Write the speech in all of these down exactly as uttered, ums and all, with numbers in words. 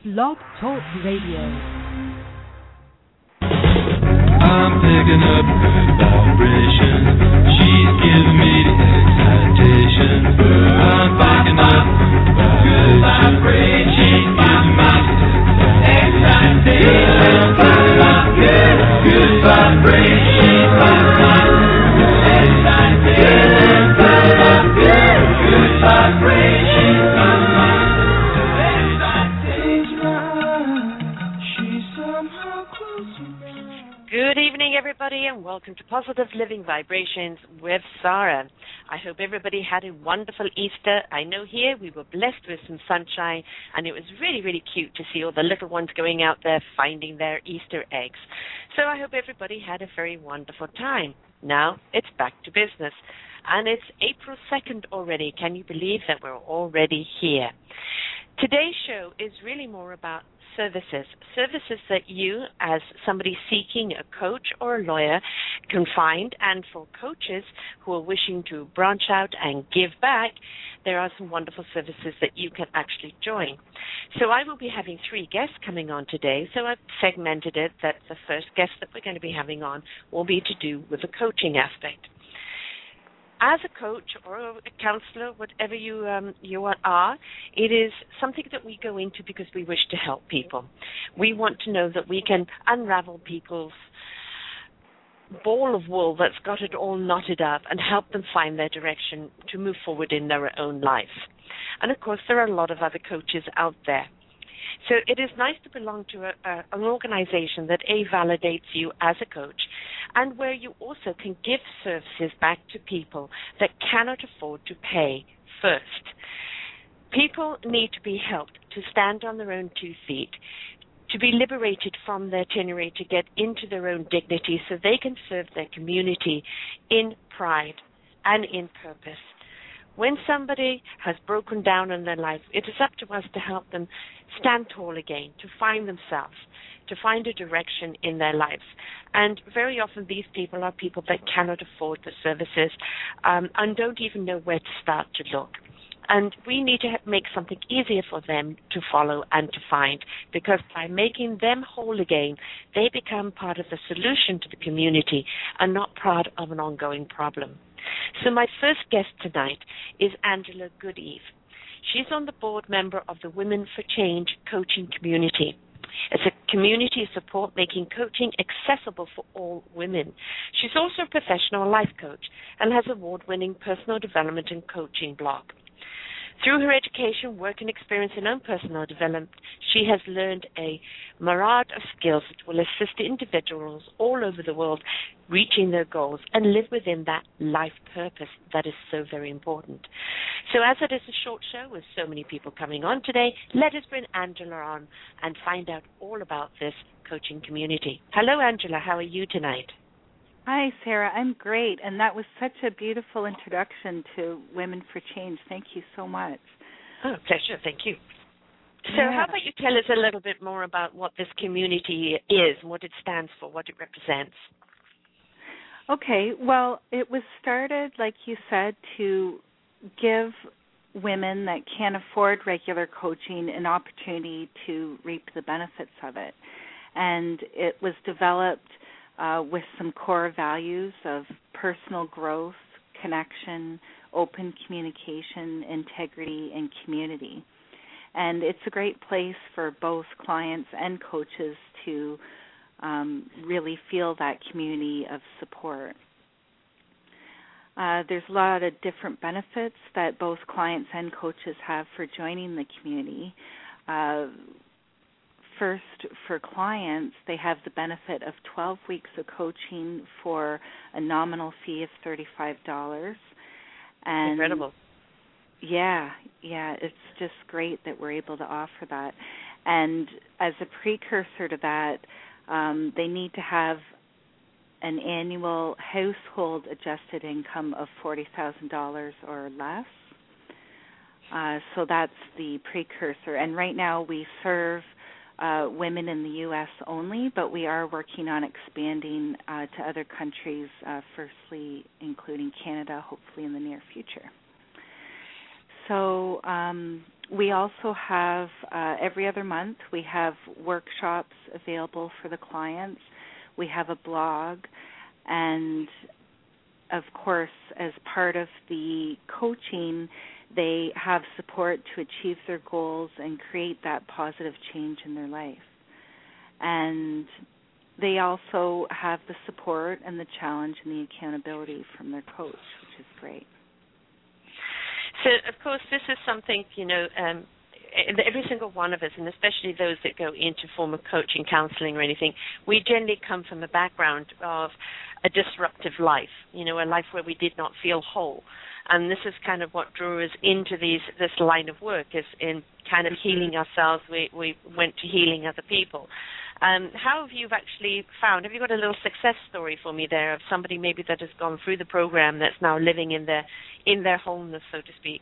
Blog Talk Radio. I'm picking up good vibrations. She's giving me the excitation. I'm picking up good vibrations. She's giving me the excitation. I'm picking up good, good vibrations. Excitation. Picking up good, good vibrations. Good evening, everybody, and welcome to Positive Living Vibrations with Sarah. I hope everybody had a wonderful Easter. I know here we were blessed with some sunshine, and it was really, really cute to see all the little ones going out there finding their Easter eggs. So I hope everybody had a very wonderful time. Now it's back to business, and it's April second already. Can you believe that we're already here? Today's show is really more about services, services that you as somebody seeking a coach or a lawyer can find, and for coaches who are wishing to branch out and give back, there are some wonderful services that you can actually join. So I will be having three guests coming on today, so I've segmented it that the first guest that we're going to be having on will be to do with the coaching aspect. As a coach or a counselor, whatever you um, you are, it is something that we go into because we wish to help people. We want to know that we can unravel people's ball of wool that's got it all knotted up and help them find their direction to move forward in their own life. And, of course, there are a lot of other coaches out there. So it is nice to belong to a, a, an organization that, A, validates you as a coach, and where you also can give services back to people that cannot afford to pay first. People need to be helped to stand on their own two feet, to be liberated from their tyranny, to get into their own dignity so they can serve their community in pride and in purpose. When somebody has broken down in their life, it is up to us to help them stand tall again, to find themselves, to find a direction in their lives. And very often these people are people that cannot afford the services um, and don't even know where to start to look. And we need to make something easier for them to follow and to find, because by making them whole again, they become part of the solution to the community and not part of an ongoing problem. So my first guest tonight is Angela Goodeve. She's on the board member of the Women for Change coaching community. It's a community of support making coaching accessible for all women. She's also a professional life coach and has award-winning personal development and coaching blog. Through her education, work, and experience in own personal development, she has learned a myriad of skills that will assist individuals all over the world reaching their goals and live within that life purpose that is so very important. So as it is a short show with so many people coming on today, let us bring Angela on and find out all about this coaching community. Hello, Angela. How are you tonight? Hi, Sarah. I'm great, and that was such a beautiful introduction to Women for Change. Thank you so much. Oh, pleasure. Thank you. So yeah. How about you tell us a little bit more about what this community is, what it stands for, what it represents? Okay. Well, it was started, like you said, to give women that can't afford regular coaching an opportunity to reap the benefits of it. And it was developed Uh, with some core values of personal growth, connection, open communication, integrity, and community. And it's a great place for both clients and coaches to um, really feel that community of support. Uh, there's a lot of different benefits that both clients and coaches have for joining the community. Uh, First, for clients, they have the benefit of twelve weeks of coaching for a nominal fee of thirty-five dollars. And incredible. Yeah, yeah, it's just great that we're able to offer that. And as a precursor to that, um, they need to have an annual household adjusted income of forty thousand dollars or less. Uh, so that's the precursor. And right now we serve Uh, women in the U S only, but we are working on expanding uh, to other countries, uh, firstly including Canada, hopefully in the near future. So um, we also have, uh, every other month, we have workshops available for the clients. We have a blog, and of course, as part of the coaching, they have support to achieve their goals and create that positive change in their life. And they also have the support and the challenge and the accountability from their coach, which is great. So, of course, this is something, you know, um, every single one of us, and especially those that go into formal coaching, counseling, or anything, we generally come from a background of a disruptive life, you know, a life where we did not feel whole. And this is kind of what drew us into these this line of work, is in kind of healing ourselves. We, we went to healing other people. Um, how have you actually found, have you got a little success story for me there of somebody maybe that has gone through the program that's now living in their, in their wholeness, so to speak?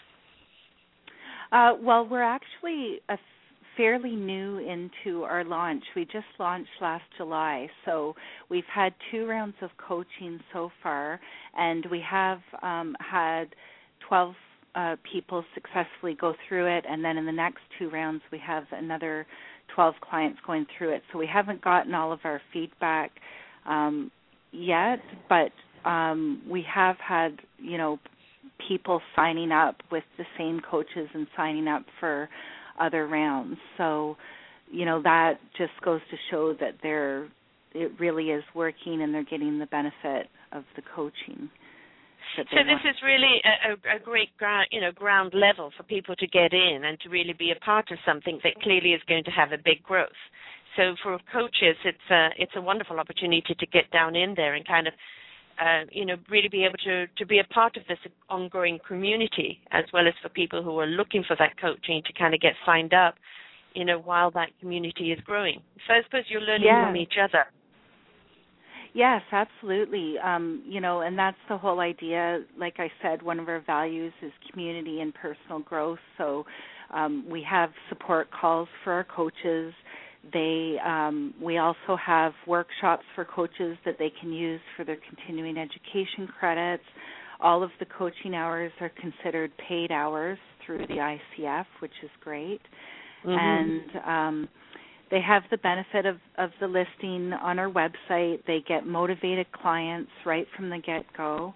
Uh, well, we're actually a fairly new into our launch. We just launched last July, so we've had two rounds of coaching so far, and we have um, had twelve uh, people successfully go through it, and then in the next two rounds we have another twelve clients going through it. So we haven't gotten all of our feedback um, yet, but um, we have had, you know, people signing up with the same coaches and signing up for other rounds. So, you know, that just goes to show that they're, it really is working and they're getting the benefit of the coaching. So this is really a, a great ground, you know, ground level for people to get in and to really be a part of something that clearly is going to have a big growth. So for coaches, it's a, it's a wonderful opportunity to get down in there and kind of, uh, you know, really be able to, to be a part of this ongoing community, as well as for people who are looking for that coaching to kind of get signed up, you know, while that community is growing. So I suppose you're learning yeah. from each other. Yes, absolutely. Um, you know, and that's the whole idea. Like I said, one of our values is community and personal growth. So um, we have support calls for our coaches. They, um, we also have workshops for coaches that they can use for their continuing education credits. All of the coaching hours are considered paid hours through the I C F, which is great. Mm-hmm. And um, they have the benefit of, of the listing on our website. They get motivated clients right from the get-go.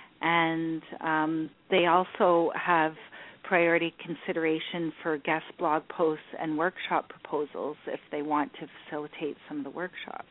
And um, they also have priority consideration for guest blog posts and workshop proposals if they want to facilitate some of the workshops.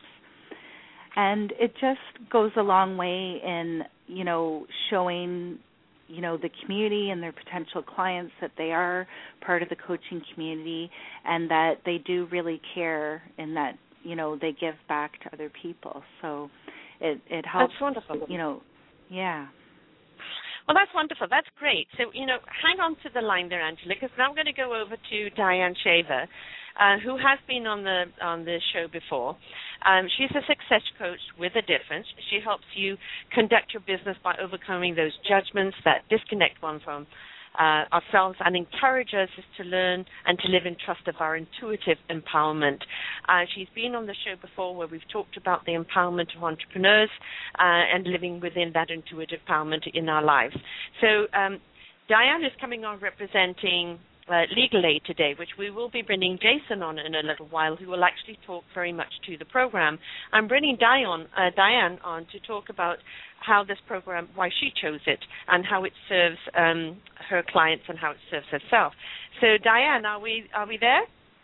And it just goes a long way in, you know, showing, you know, the community and their potential clients that they are part of the coaching community and that they do really care and that, you know, they give back to other people. So it, it helps. That's wonderful. You know, yeah. Well, that's wonderful. That's great. So, you know, hang on to the line there, Angela, because now I'm going to go over to Diane Shaver, uh, who has been on the on the show before. Um, she's a success coach with a difference. She helps you conduct your business by overcoming those judgments that disconnect one from uh, ourselves and encourage us to learn and to live in trust of our intuitive empowerment. Uh, she's been on the show before where we've talked about the empowerment of entrepreneurs uh, and living within that intuitive empowerment in our lives. So um, Diane is coming on representing Uh, Legal Aid today, which we will be bringing Jason on in a little while, who will actually talk very much to the program. I'm bringing Diane, uh, Diane on to talk about how this program, why she chose it, and how it serves um, her clients and how it serves herself. So, Diane, are we are we there?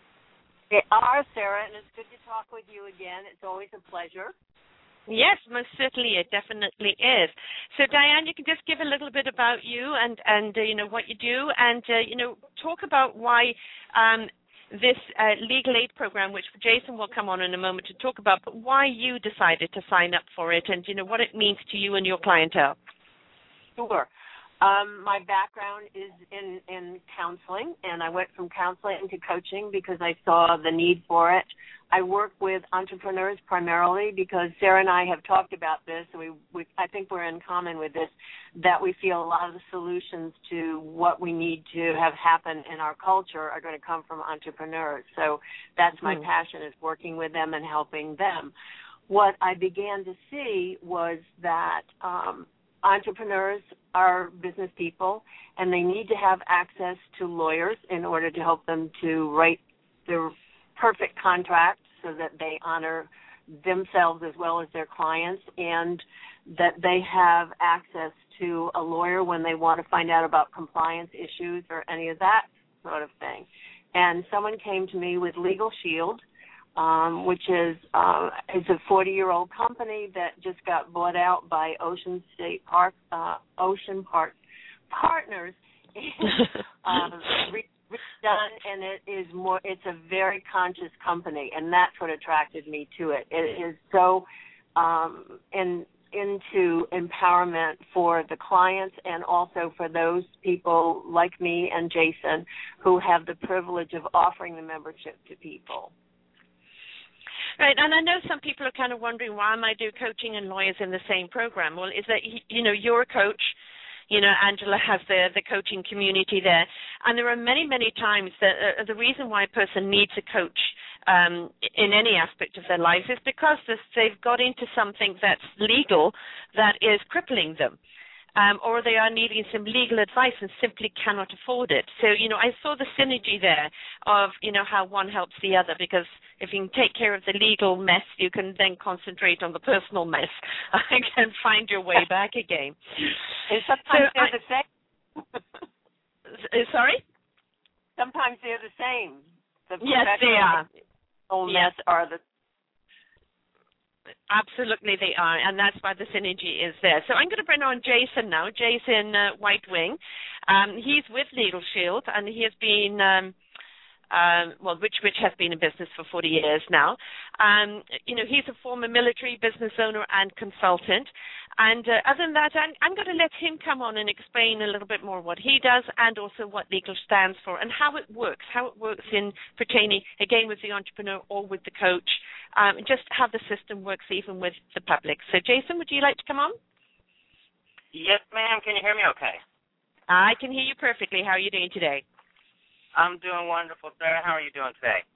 We are, Sarah, and it's good to talk with you again. It's always a pleasure. Yes, most certainly, it definitely is. So, Diane, you can just give a little bit about you and, and uh, you know, what you do, and, uh, you know, talk about why um, this uh, Legal Aid program, which Jason will come on in a moment to talk about, but why you decided to sign up for it and, you know, what it means to you and your clientele. Sure. Um, my background is in, in counseling, and I went from counseling to coaching because I saw the need for it. I work with entrepreneurs primarily because Sarah and I have talked about this, and we, we I think we're in common with this, that we feel a lot of the solutions to what we need to have happen in our culture are going to come from entrepreneurs. So that's my mm. passion, is working with them and helping them. What I began to see was that um, entrepreneurs are business people, and they need to have access to lawyers in order to help them to write their perfect contract so that they honor themselves as well as their clients, and that they have access to a lawyer when they want to find out about compliance issues or any of that sort of thing. And someone came to me with Legal Shield, um, which is uh, it's a forty-year-old company that just got bought out by Ocean State Park, uh, Ocean Park Partners, and, um, redone, and it is more. It's a very conscious company, and that's what attracted me to it. It is so um, in, into empowerment for the clients and also for those people like me and Jason who have the privilege of offering the membership to people. Right, and I know some people are kind of wondering why am I do coaching and lawyers in the same program? Well, is that, you know, you're a coach. You know, Angela has the, the coaching community there. And there are many, many times that uh, the reason why a person needs a coach um, in any aspect of their lives is because they've got into something that's legal that is crippling them. Um, or they are needing some legal advice and simply cannot afford it. So, you know, I saw the synergy there of, you know, how one helps the other, because if you can take care of the legal mess, you can then concentrate on the personal mess and find your way back again. And sometimes so they're I, the same. Sorry? Sometimes they're the same. The yes, they are. Yes, are the Absolutely they are, and that's why the synergy is there. So I'm going to bring on Jason now, Jason uh, White Wing. Um, he's with Legal Shield, and he has been, um, um, well, which which has been in business for forty years now. Um, you know, he's a former military business owner and consultant. And uh, other than that, I'm, I'm going to let him come on and explain a little bit more what he does and also what legal stands for and how it works, how it works in pertaining, again, with the entrepreneur or with the coach, um, just how the system works even with the public. So, Jason, would you like to come on? Yes, ma'am. Can you hear me okay? I can hear you perfectly. How are you doing today? I'm doing wonderful, sir. How are you doing today?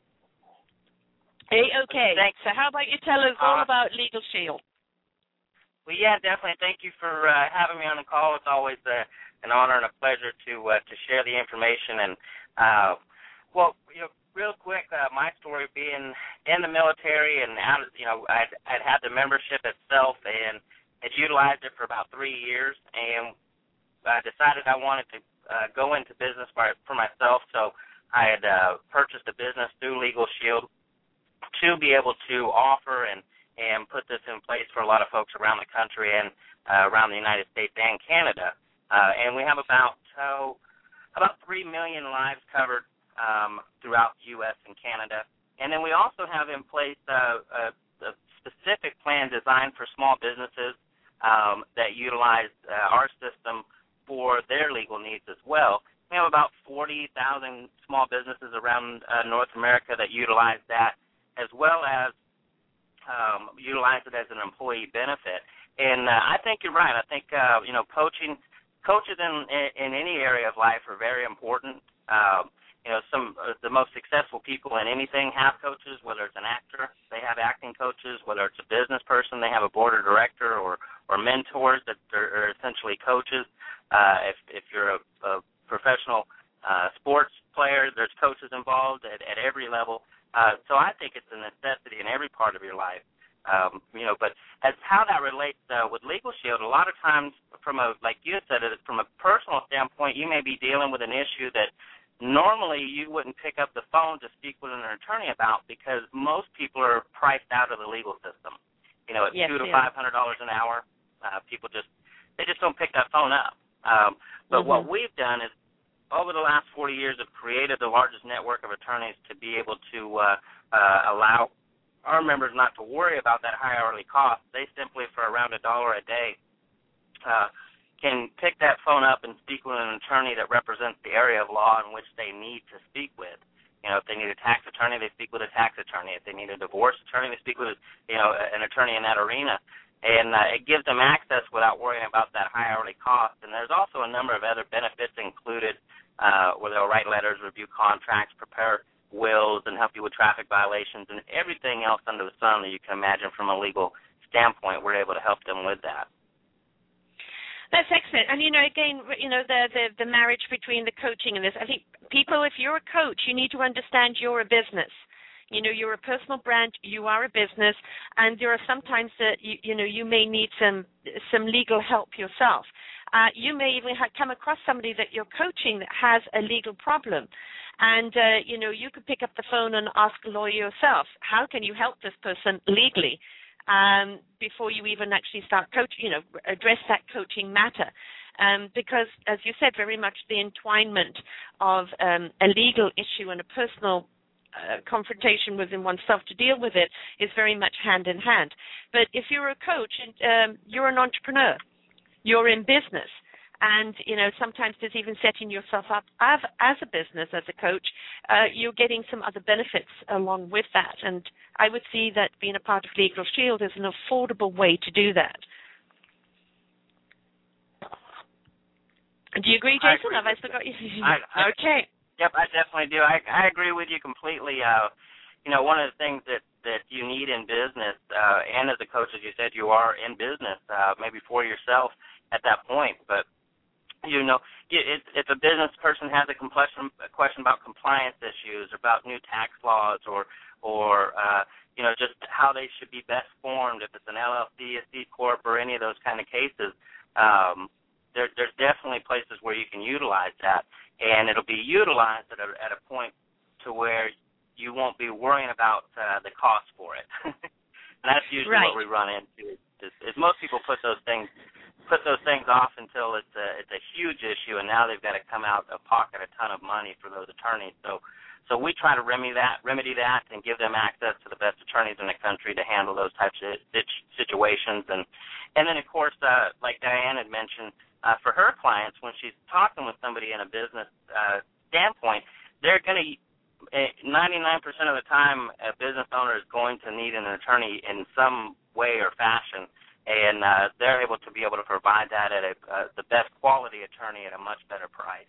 Hey, okay. Thanks. So how about you tell us all uh, about Legal Shield? Well, yeah, definitely. Thank you for uh, having me on the call. It's always uh, an honor and a pleasure to uh, to share the information. And, uh, well, you know, real quick, uh, my story being in the military and, out, you know, I'd, I'd had the membership itself and had utilized it for about three years. And I decided I wanted to uh, go into business for, for myself. So I had uh, purchased a business through Legal Shield to be able to offer and and put this in place for a lot of folks around the country and uh, around the United States and Canada. Uh, and we have about so about three million lives covered um, throughout the U S and Canada. And then we also have in place uh, a, a specific plan designed for small businesses um, that utilize uh, our system for their legal needs as well. We have about forty thousand small businesses around uh, North America that utilize that, as well as Um, utilize it as an employee benefit. And uh, I think you're right. I think, uh, you know, coaching, coaches in, in any area of life are very important. Um, you know, some of the most successful people in anything have coaches, whether it's an actor, they have acting coaches, whether it's a business person, they have a board of director or, or mentors that are, are essentially coaches. Uh, if, if you're a, a professional uh, sports player, there's coaches involved at, at every level. Uh, so I think it's a necessity in every part of your life, um, you know. But as how that relates uh, with Legal Shield, a lot of times, from a like you said, from a personal standpoint, you may be dealing with an issue that normally you wouldn't pick up the phone to speak with an attorney about because most people are priced out of the legal system. You know, at yes, two to yeah. five hundred dollars an hour, uh, people just they just don't pick that phone up. Um, but mm-hmm. what we've done is, over the last forty years, have created the largest network of attorneys to be able to uh, uh, allow our members not to worry about that high hourly cost. They simply, for around a dollar a day, uh, can pick that phone up and speak with an attorney that represents the area of law in which they need to speak with. You know, if they need a tax attorney, they speak with a tax attorney. If they need a divorce attorney, they speak with, you know, an attorney in that arena. And uh, it gives them access without worrying about that high hourly cost. And there's also a number of other benefits included, uh, where they'll write letters, review contracts, prepare wills, and help you with traffic violations, and everything else under the sun that you can imagine from a legal standpoint. We're able to help them with that. That's excellent. And, you know, again, you know, the, the, the marriage between the coaching and this, I think people, if you're a coach, you need to understand you're a business. You know, you're a personal brand, you are a business, and there are sometimes that, you, you know, you may need some some legal help yourself. Uh, you may even have come across somebody that you're coaching that has a legal problem. And, uh, you know, you could pick up the phone and ask a lawyer yourself, how can you help this person legally? Um, before you even actually start coaching, you know, address that coaching matter. Um, because, as you said, very much the entwinement of um, a legal issue and a personal uh, confrontation within oneself to deal with it is very much hand in hand. But if you're a coach, um, you're an entrepreneur, you're in business. And, you know, sometimes there's even setting yourself up as, as a business, as a coach, uh, you're getting some other benefits along with that. And I would see that being a part of Legal Shield is an affordable way to do that. Do you agree, Jason? I agree Have I still got you? I, I, okay. Yep, I definitely do. I, I agree with you completely. Uh, you know, one of the things that, that you need in business, uh, and as a coach, as you said, you are in business, uh, maybe for yourself at that point, but you know, if, if a business person has a question, a question about compliance issues, about new tax laws, or, or uh, you know, just how they should be best formed, if it's an L L C, a C Corp, or any of those kind of cases, um, there, there's definitely places where you can utilize that, and it'll be utilized at a, at a point to where you won't be worrying about uh, the cost for it. And that's usually right. what we run into. Is, is most people put those things. put those things off until it's a, it's a huge issue, and now they've got to come out of pocket a ton of money for those attorneys. So so we try to remedy that, remedy that and give them access to the best attorneys in the country to handle those types of situations. And, and then, of course, uh, like Diane had mentioned, uh, for her clients, when she's talking with somebody in a business uh, standpoint, they're going to ninety-nine percent of the time a business owner is going to need an attorney in some way or fashion. And uh, they're able to be able to provide that at a, uh, the best quality attorney at a much better price.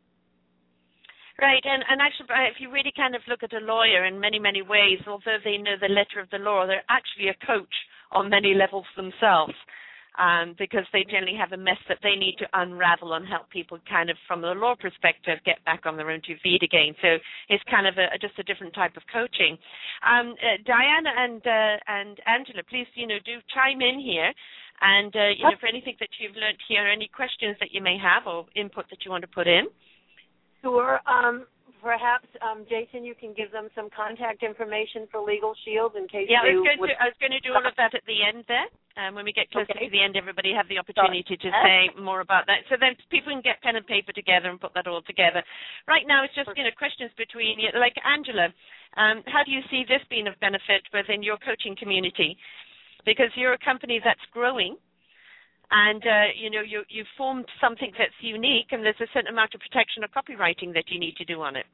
Right, and, and actually, if you really kind of look at a lawyer in many, many ways, although they know the letter of the law, they're actually a coach on many levels themselves, um, because they generally have a mess that they need to unravel and help people kind of, from the law perspective, get back on their own two feet again. So it's kind of a, just a different type of coaching. Um, uh, Diana and uh, and Angela, please, you know, do chime in here. And, uh, you know, for anything that you've learned here, any questions that you may have or input that you want to put in. Sure. Um, perhaps, um, Jason, you can give them some contact information for Legal Shield in case yeah, they I was going would... to, I was going to do all of that at the end there. Um, when we get closer okay. to the end, everybody have the opportunity to say more about that. So then people can get pen and paper together and put that all together. Right now, it's just, you know, questions between, you, like Angela, um, how do you see this being of benefit within your coaching community? Because you're a company that's growing. And, uh, you know, you, you've formed something that's unique, and there's a certain amount of protection of copywriting that you need to do on it.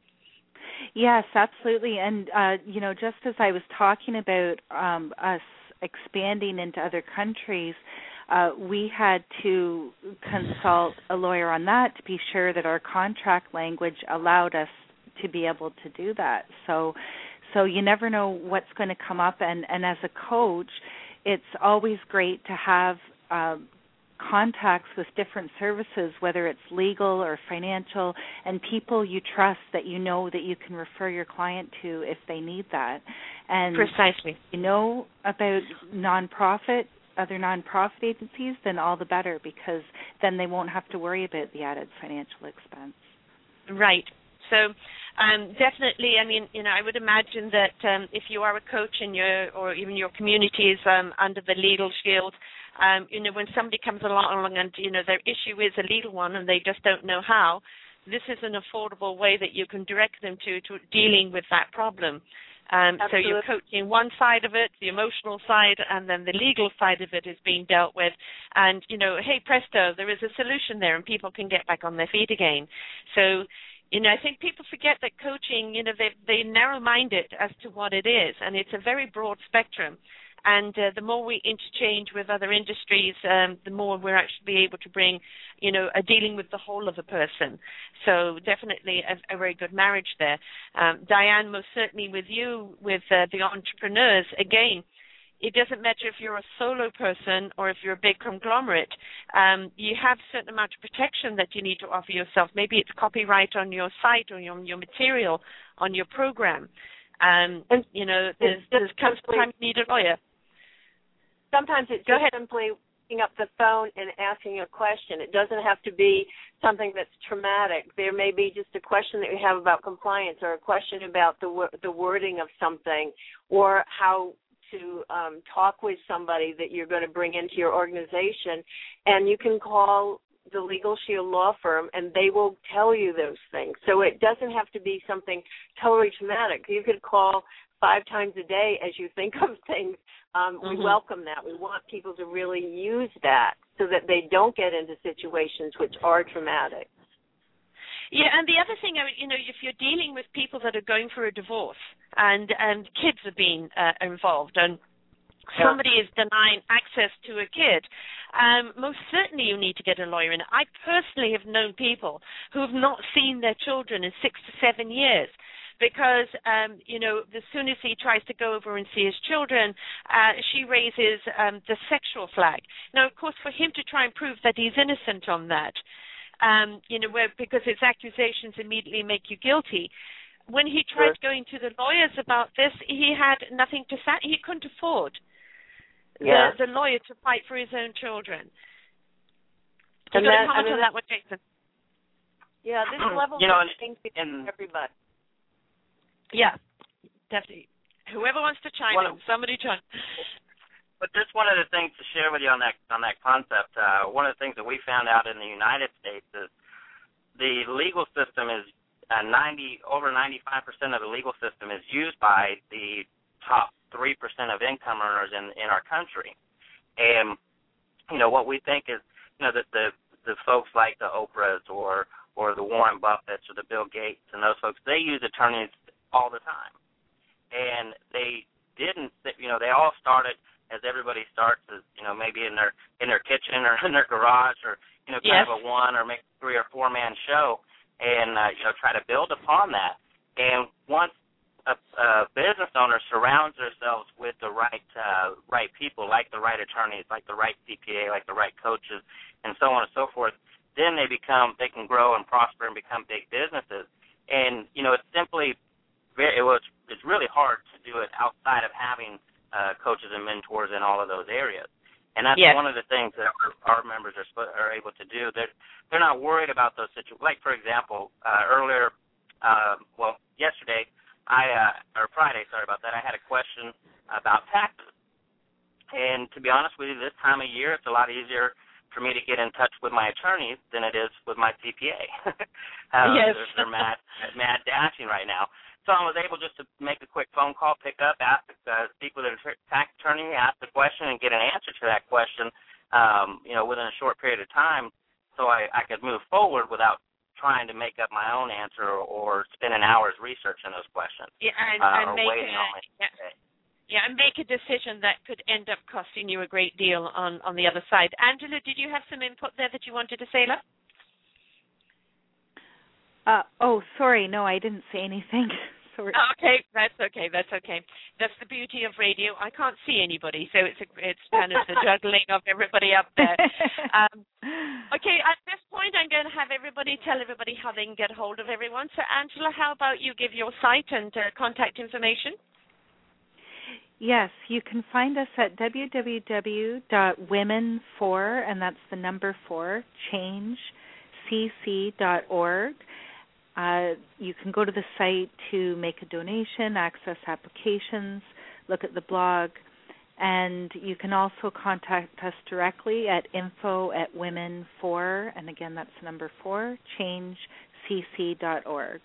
Yes, absolutely. And, uh, you know, just as I was talking about um, us expanding into other countries, uh, we had to consult a lawyer on that to be sure that our contract language allowed us to be able to do that. So, so you never know what's going to come up. And, and as a coach, it's always great to have Uh, contacts with different services, whether it's legal or financial, and people you trust that you know that you can refer your client to if they need that. And precisely, if you know about nonprofit, other nonprofit agencies, then all the better, because then they won't have to worry about the added financial expense. Right. So um, definitely, I mean, you know, I would imagine that um, if you are a coach in your, or even your community is um, under the Legal Shield, um, you know, when somebody comes along and, you know, their issue is a legal one and they just don't know how, this is an affordable way that you can direct them to, to dealing with that problem. Um, so you're coaching one side of it, the emotional side, and then the legal side of it is being dealt with. And, you know, hey, presto, there is a solution there and people can get back on their feet again. So, you know, I think people forget that coaching, you know, they they narrow-minded as to what it is, and it's a very broad spectrum. And uh, the more we interchange with other industries, um, the more we're actually able to bring, you know, a dealing with the whole of a person. So definitely a, a very good marriage there. Um, Diane, most certainly with you, with uh, the entrepreneurs, again, it doesn't matter if you're a solo person or if you're a big conglomerate. Um, you have a certain amount of protection that you need to offer yourself. Maybe it's copyright on your site or on your material, on your program. Um, and, you know, there's, there's sometimes you need a lawyer. Sometimes it's Go just ahead. simply picking up the phone and asking a question. It doesn't have to be something that's traumatic. There may be just a question that you have about compliance, or a question about the the wording of something, or how to um, talk with somebody that you're going to bring into your organization. And you can call the Legal Shield Law Firm, and they will tell you those things. So it doesn't have to be something totally traumatic. You could call five times a day as you think of things. Um, we mm-hmm. welcome that. We want people to really use that so that they don't get into situations which are traumatic. Yeah, and the other thing, you know, if you're dealing with people that are going through a divorce and, and kids are being uh, involved, and somebody is denying access to a kid, um, most certainly you need to get a lawyer in. I personally have known people who have not seen their children in six to seven years. Because, um, you know, as soon as he tries to go over and see his children, uh, she raises um, the sexual flag. Now, of course, for him to try and prove that he's innocent on that, um, you know, where, because his accusations immediately make you guilty. When he tried sure. going to the lawyers about this, he had nothing to say. He couldn't afford yeah. the, the lawyer to fight for his own children. You got to comment on that one, Jason. Yeah, this level you know, of things for everybody. Yeah, definitely. Whoever wants to chime in, somebody chime. But just one of the things to share with you on that on that concept. Uh, one of the things that we found out in the United States is the legal system is uh, ninety over ninety-five percent of the legal system is used by the top three percent of income earners in in our country, and you know what we think is you know that the the folks like the Oprahs or or the Warren Buffetts or the Bill Gates and those folks, they use attorneys all the time. And they didn't, you know, they all started as everybody starts, as, you know, maybe in their in their kitchen or in their garage or, you know, kind yes. of a one or maybe three or four man show and, uh, you know, try to build upon that. And once a, a business owner surrounds themselves with the right uh, right people, like the right attorneys, like the right C P A, like the right coaches, and so on and so forth, then they become, they can grow and prosper and become big businesses. And, you know, it's simply, It was. It's really hard to do it outside of having uh, coaches and mentors in all of those areas, and that's yes. one of the things that our members are are able to do. They're they're not worried about those situations. Like for example, uh, earlier, uh, well, yesterday, I uh, or Friday, sorry about that. I had a question about taxes, and to be honest with you, this time of year, it's a lot easier for me to get in touch with my attorneys than it is with my C P A. uh, yes. They're, they're mad mad dashing right now. So I was able just to make a quick phone call, pick up, ask the people that are tax attorney, ask the question, and get an answer to that question, um, you know, within a short period of time, so I, I could move forward without trying to make up my own answer or, or spending hours researching those questions. Yeah, and, uh, and or make waiting a, on my yeah, yeah, and make a decision that could end up costing you a great deal on, on the other side. Angela, did you have some input there that you wanted to say, love? Uh, oh, sorry. No, I didn't say anything. Sorry. Oh, okay, that's okay. That's okay. That's the beauty of radio. I can't see anybody, so it's a, it's kind of the juggling of everybody up there. Um, okay, at this point, I'm going to have everybody tell everybody how they can get hold of everyone. So, Angela, how about you give your site and uh, contact information? Yes, you can find us at w w w dot women for, and that's the number four, change c c dot org. Uh, you can go to the site to make a donation, access applications, look at the blog, and you can also contact us directly at info at women for, and again that's number four, change c c dot org.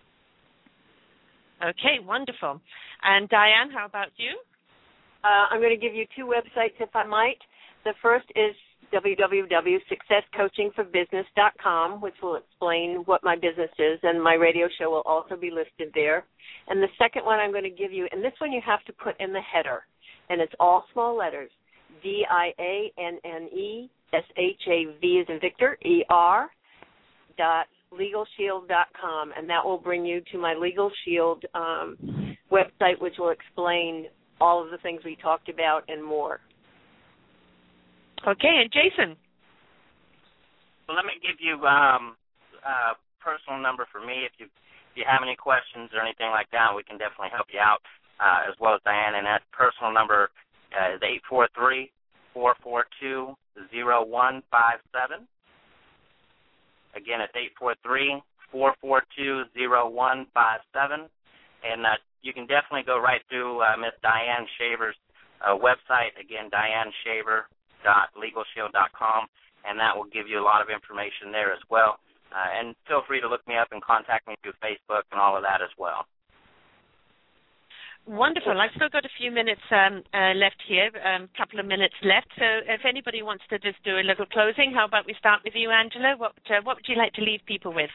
Okay, wonderful. And Diane, how about you? Uh, I'm going to give you two websites, if I might. The first is w w w dot success coaching for business dot com, which will explain what my business is, and my radio show will also be listed there. And the second one I'm going to give you, and this one you have to put in the header, and it's all small letters, D I A N N E S H A V as in Victor, E R, dot legal shield dot com, and that will bring you to my Legal Shield um, website, which will explain all of the things we talked about and more. Okay, and Jason? Well, let me give you um, a personal number for me. If you if you have any questions or anything like that, we can definitely help you out, uh, as well as Diane. And that personal number uh, is eight four three, four four two, zero one five seven. Again, it's eight four three, four four two, zero one five seven. And uh, you can definitely go right through uh, Miss Diane Shaver's uh, website. Again, diane shaver dot legal shield dot com, and that will give you a lot of information there as well. Uh, and feel free to look me up and contact me through Facebook and all of that as well. Wonderful. I've still got a few minutes um, uh, left here, a um, couple of minutes left. So if anybody wants to just do a little closing, how about we start with you, Angela? What, uh, what would you like to leave people with?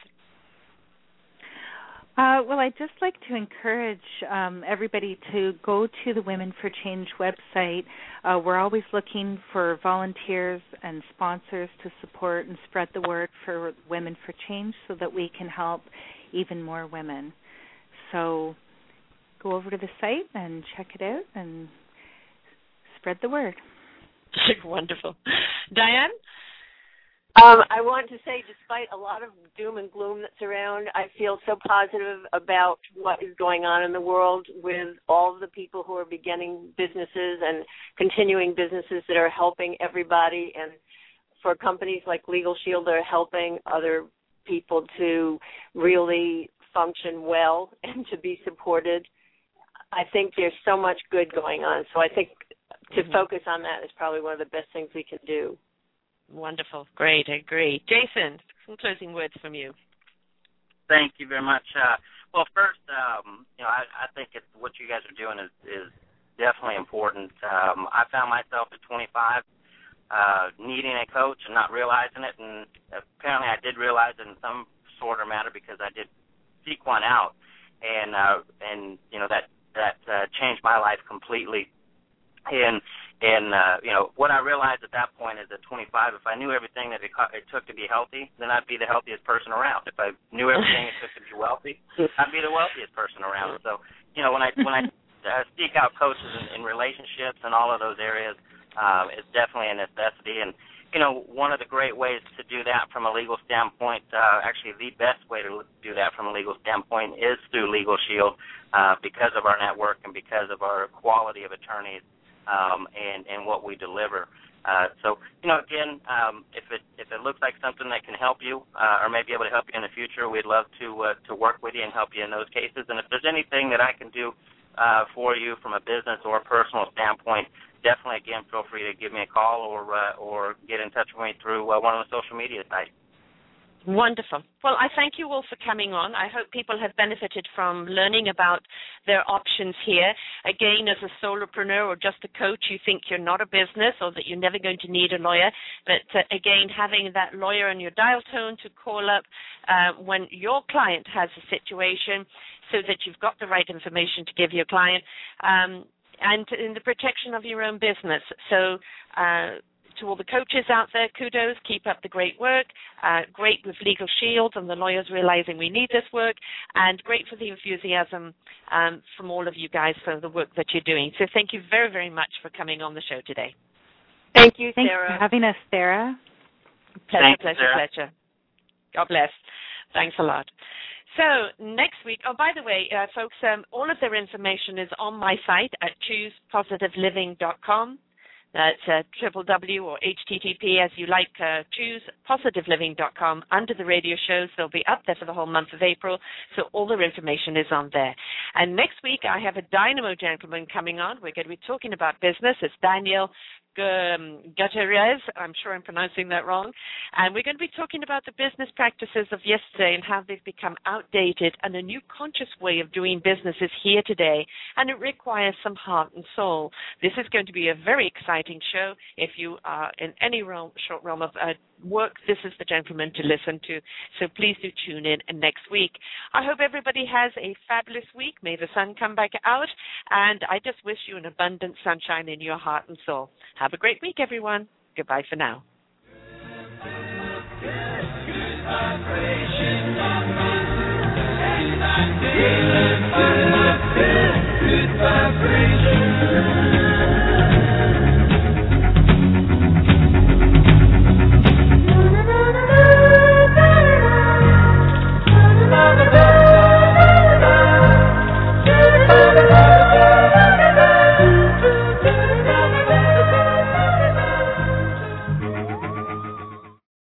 Uh, well, I'd just like to encourage um, everybody to go to the Women for Change website. Uh, we're always looking for volunteers and sponsors to support and spread the word for Women for Change so that we can help even more women. So go over to the site and check it out and spread the word. Wonderful. Diane? Um, I want to say, despite a lot of doom and gloom that's around, I feel so positive about what is going on in the world with all of the people who are beginning businesses and continuing businesses that are helping everybody, and for companies like Legal Shield that are helping other people to really function well and to be supported. I think there's so much good going on, so I think to mm-hmm. focus on that is probably one of the best things we can do. Wonderful. Great. I agree. Jason, some closing words from you. Thank you very much. Uh, well, first, um, you know, I, I think it's, what you guys are doing is, is definitely important. Um, I found myself at twenty-five uh, needing a coach and not realizing it, and apparently I did realize it in some sort of matter because I did seek one out, and uh, and you know that that uh, changed my life completely. And, and uh, you know, what I realized at that point is at twenty-five, if I knew everything that it, it took to be healthy, then I'd be the healthiest person around. If I knew everything it took to be wealthy, I'd be the wealthiest person around. So, you know, when I when I uh, seek out coaches in, in relationships and all of those areas, um, it's definitely a necessity. And, you know, one of the great ways to do that from a legal standpoint, uh, actually the best way to do that from a legal standpoint is through Legal Shield uh, because of our network and because of our quality of attorneys. Um, and, and what we deliver. Uh, so, you know, again, um, if it if it looks like something that can help you uh, or may be able to help you in the future, we'd love to uh, to work with you and help you in those cases. And if there's anything that I can do uh, for you from a business or personal standpoint, definitely, again, feel free to give me a call or uh, or get in touch with me through uh, one of the social media sites. Wonderful. Well, I thank you all for coming on. I hope people have benefited from learning about their options here. Again, as a solopreneur or just a coach, you think you're not a business or that you're never going to need a lawyer. But uh, again, having that lawyer on your dial tone to call up uh, when your client has a situation so that you've got the right information to give your client, um, and in the protection of your own business. So, uh, to all the coaches out there, kudos, keep up the great work. Uh, great with Legal Shield and the lawyers realizing we need this work, and great for the enthusiasm um, from all of you guys for the work that you're doing. So thank you very, very much for coming on the show today. Thank you, Thanks Sarah. for having us, Sarah. Pleasure, Thanks, pleasure, Sarah. pleasure. God bless. Thanks a lot. So next week, oh, by the way, uh, folks, um, all of their information is on my site at choose positive living dot com. That's uh, triple W or H T T P as you like, uh, choose positive living dot com. Under the radio shows, they'll be up there for the whole month of April, so all their information is on there. And next week, I have a dynamo gentleman coming on. We're going to be talking about business. It's Daniel um, Gutierrez. I'm sure I'm pronouncing that wrong. And we're going to be talking about the business practices of yesterday and how they've become outdated, and a new conscious way of doing business is here today, and it requires some heart and soul. This is going to be a very exciting show. If you are in any realm, short realm of uh, work, this is the gentleman to listen to. So please do tune in next week. I hope everybody has a fabulous week. May the sun come back out, and I just wish you an abundant sunshine in your heart and soul. Have a great week, everyone. Goodbye for now. Good, good, good, good, good, good, good, good, good,